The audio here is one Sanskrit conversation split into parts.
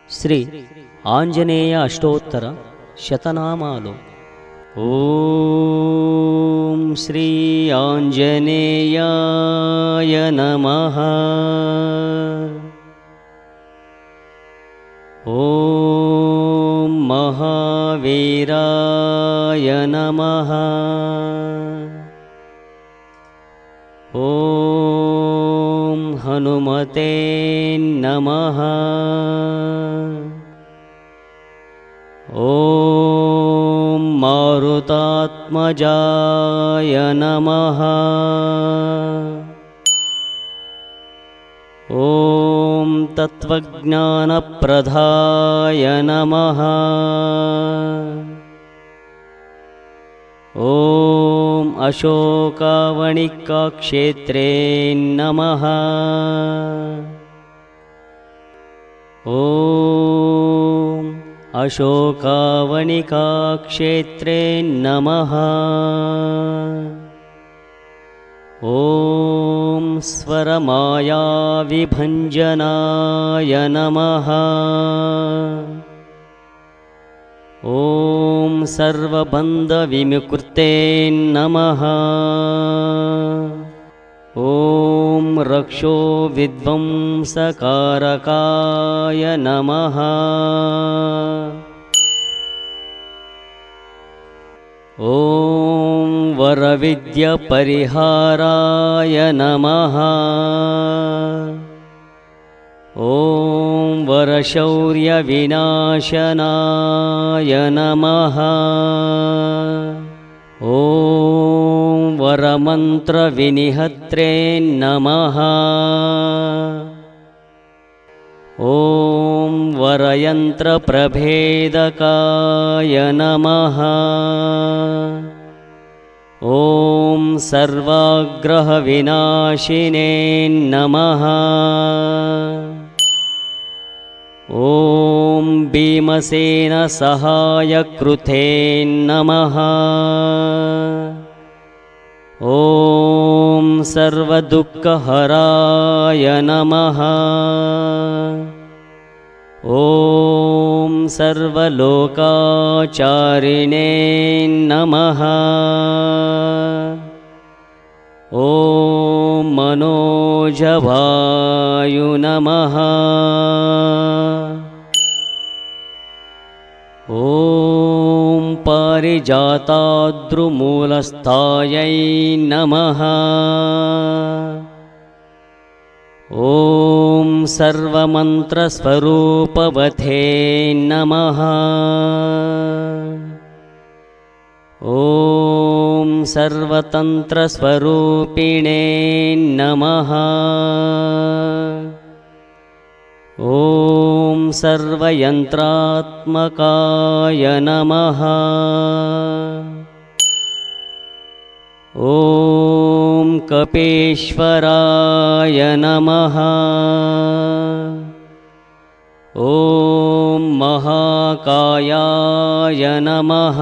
శ్రీ ఆంజనేయ అష్టోత్తర శతనామాలు। ఓం శ్రీ ఆంజనేయాయ నమః। ఓం మహావీరాయ నమః। ఓం హనుమతే నమః। ఓం మారుతాత్మజాయ నమః। ఓం తత్వజ్ఞానప్రదాయ నమః। ఓం అశోకవనికాక్షేత్రే నమః। ఓం అశోకవనికాక్షేత్రే నమః। ఓం స్వరమాయావిభంజనాయ నమః। ఓం సర్వబంధవిముక్తే నమః। ఓం రక్షో విధ్వంసకారకాయ నమః। ఓం వరవిద్యపరిహారాయ నమః। ఓం వరశౌర్యవినాశనాయ నమః। ఓం వరమంత్రవినిహత్రే నమః। ఓం వరయంత్రప్రభేదకాయ నమః। ఓం సర్వాగ్రహవినాశినే నమః। ఓం భీమసేన సహాయకృతే నమః। ఓం సర్వదుఃఖహరాయ నమః। ఓం సర్వలోకాచారిణే నమః। ఓం మనోజవాయు నమః। ఓం పారిజాతాద్రుమూలస్థాయై నమః। ఓం సర్వమంత్రస్వరూపవతే నమః। ఓం సర్వతంత్రస్వరూపిణే నమః। ఓం సర్వయంత్రాత్మకాయ నమః। ఓం కపీశ్వరాయ నమః। ఓం మహాకాయాయ నమః।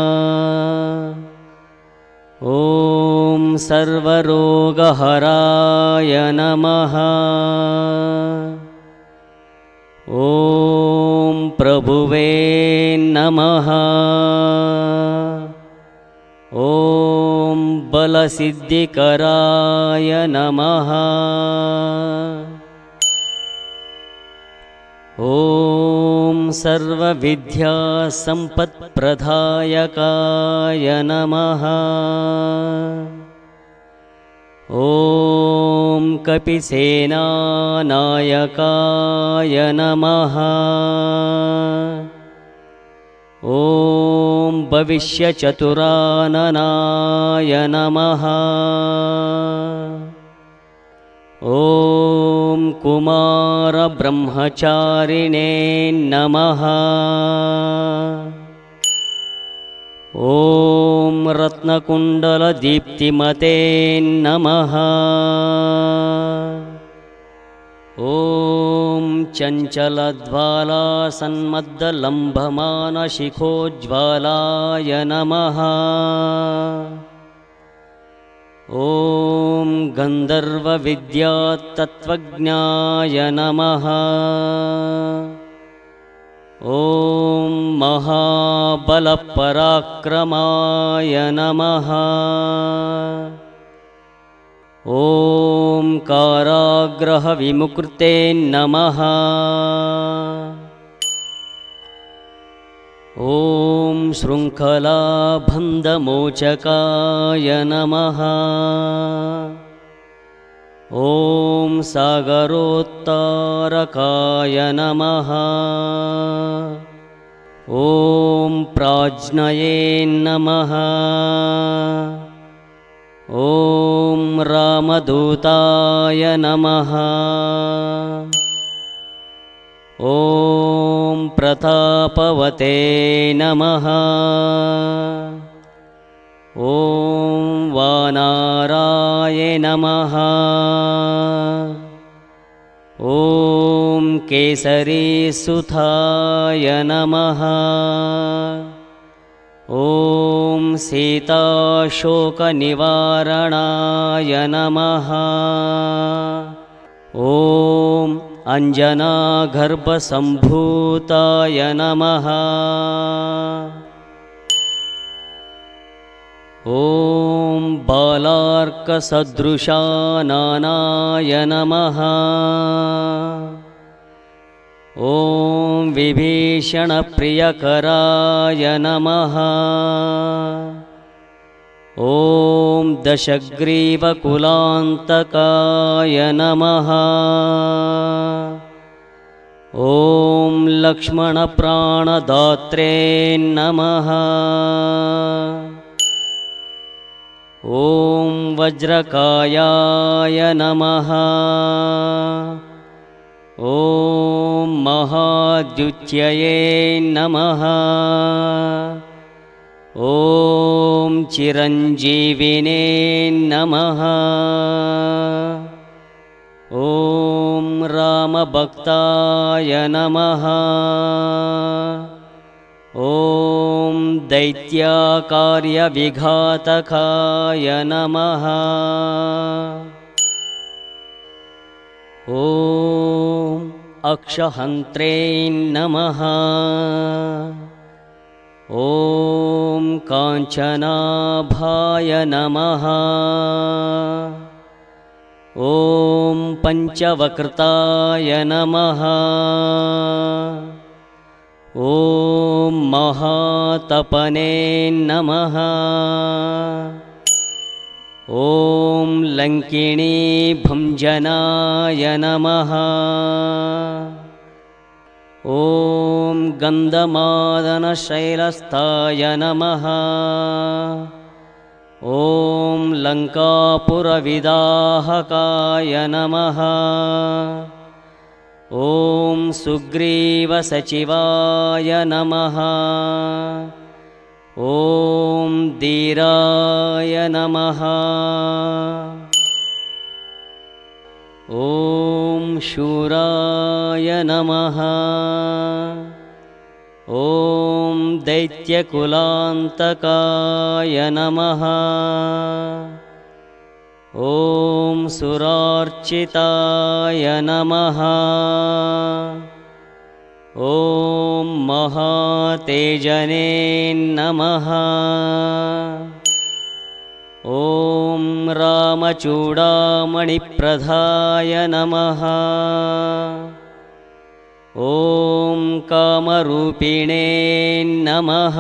ఓం సర్వరోగహరాయ నమః। ఓం ప్రభువే నమః। ఓం బలసిద్ధికరాయ నమః। ఓం సర్వవిద్యాసంపత్ప్రదాయకాయ నమః। ఓం కపిసేనానాయకాయ నమః। ఓం భవిష్యచతురాననాయ నమః। ఓం కుమారబ్రహ్మచారిణే నమః। ఓం రత్నకుండలదీప్తిమతే నమః। ఓం చంచలజ్వాలాసన్మద్దలంభమానశిఖోజ్వాలాయ నమః। ఓం गन्धर्वविद्यातत्त्वज्ञाय नमः। महाबलपराक्रमाय नमः। ॐ काराग्रहविमुक्ते नमः। ॐ शृङ्खलाबन्धमोचकाय नमः। ॐ सागरोत्तारकाय नमः। ॐ प्राज्ञये नमः। ॐ रामदूताय नमः। ॐ प्रतापवते नमः। ॐ वानाराय नमः। ॐ केसरीसुताय नमः। ॐ सीताशोकनिवारणाय नमः। ॐ अञ्जनागर्भसम्भूताय नमः। ॐ बालार्कसदृशाननाय नमः। ॐ विभीषणप्रियकराय नमः। ॐ दशग्रीवकुलान्तकाय नमः। ॐ लक्ष्मणप्राणदात्रे नमः। ॐ वज्रकायाय नमः। ॐ महाद्युत्यये नमः। ॐ चिरञ्जीविने नमः। ॐ रामभक्ताय नमः। ॐ दैत्याकार्यविघातकाय नमः। ॐ अक्षहन्त्रे नमः। ॐ काञ्चनाभाय नमः। ॐ पञ्चवक्त्राय नमः। ॐ महातपने नमः। ॐ लङ्किणीभञ्जनाय नमः। ॐ गन्धमादनशैलस्थाय नमः। ॐ लङ्कापुरविदाहकाय नमः। ॐ सुग्रीवसचिवाय नमः। ॐ धीराय नमः। ॐ शूराय नमः। ॐ दैत्यकुलान्तकाय नमः। ॐ सुरार्चिताय नमः। ॐ महातेजने नमः। ॐ रामचूडामणिप्रदाय नमः। ॐ कामरूपिणे नमः।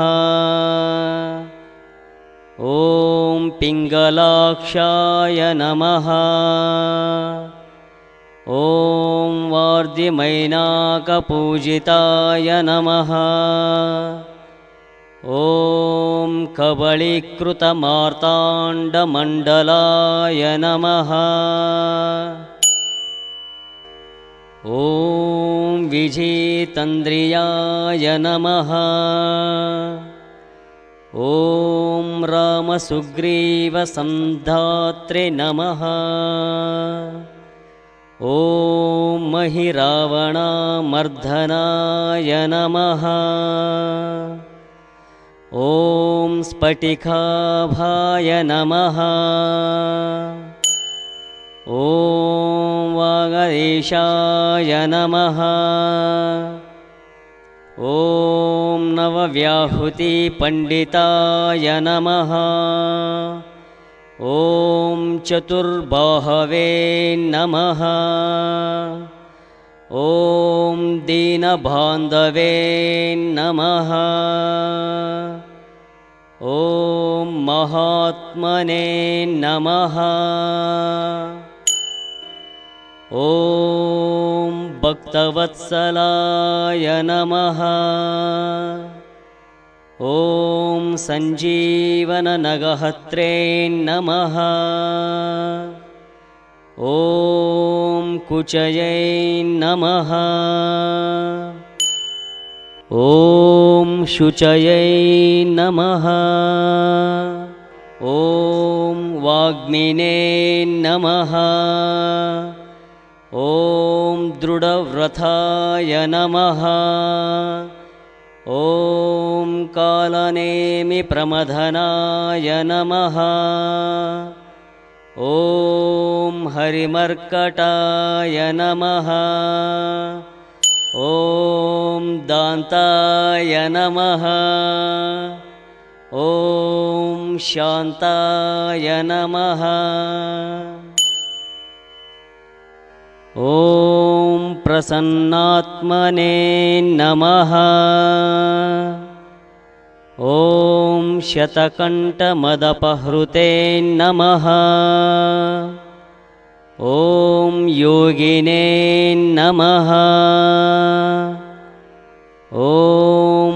ॐ पिङ्गलाक्षाय नमः। ॐ वार्धिमैनाकपूजिताय नमः। ॐ कबलीकृतमार्ताण्डमण्डलाय नमः। ॐ विजितेन्द्रियाय नमः। ॐ रामसुग्रीवसन्धात्रे नमः। ॐ महिरावणमर्दनाय नमः। ॐ स्फटिकाभाय नमः। ॐ वागीशाय नमः। ॐ नव व्याहृतिपण्डिताय नमः। ॐ चतुर्बाहवे नमः। ॐ दीनबान्धवे नमः। ॐ महात्मने नमः। ॐ भक्तवत्सलाय नमः। ॐ सञ्जीवननगहत्रे नमः। ॐ कुचयै नमः। ॐ शुचयै नमः। ॐ वाग्मिने नमः। ॐ दृढव्रताय नमः। ॐ कालनेमिप्रमथनाय नमः। ॐ हरिमर्कटाय नमः। ॐ दान्ताय नमः। ॐ शान्ताय नमः। ॐ प्रसन्नात्मने नमः। ॐ शतकण्ठमदपहृते नमः। ॐ योगिने नमः। ॐ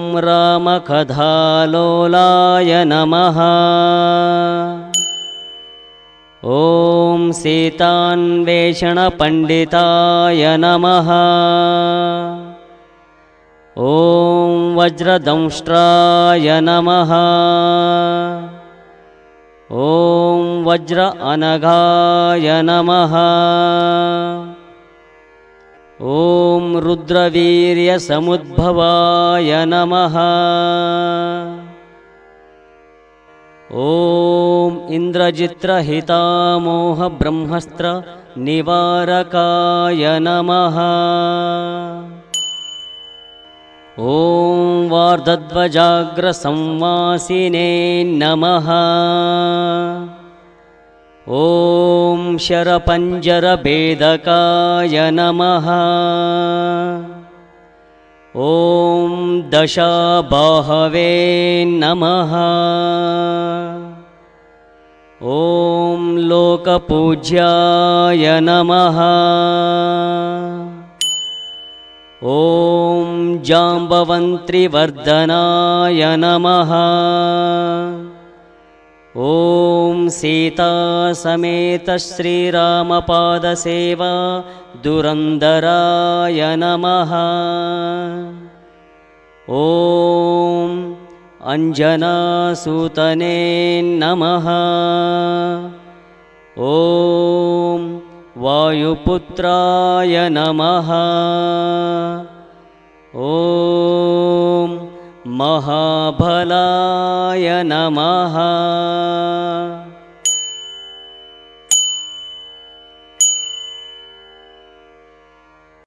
रामकथालोलाय नमः। ॐ सीतान्वेषणपण्डिताय नमः। ॐ वज्रदंष्ट्राय नमः। ॐ वज्र अनघाय नमः। ॐ रुद्रवीर्यसमुद्भवाय नमः। ॐ इन्द्रजित्रहितामोहब्रह्मस्त्रनिवारकाय नमः। ॐ वार्धध्वजाग्रसंवासिने नमः। ॐ शरपञ्जरभेदकाय नमः। ॐ दशाबाहवे नमः। ॐ लोकपूज्याय नमः। ॐ जाम्बवन्त्रिवर्धनाय नमः। ॐ सीतासमेत श्रीरामपादसेवा दुरन्दराय नमः। ॐ अञ्जनासूतने नमः। ॐ वायुपुत्राय नमः। ॐ महाबलाय नमः।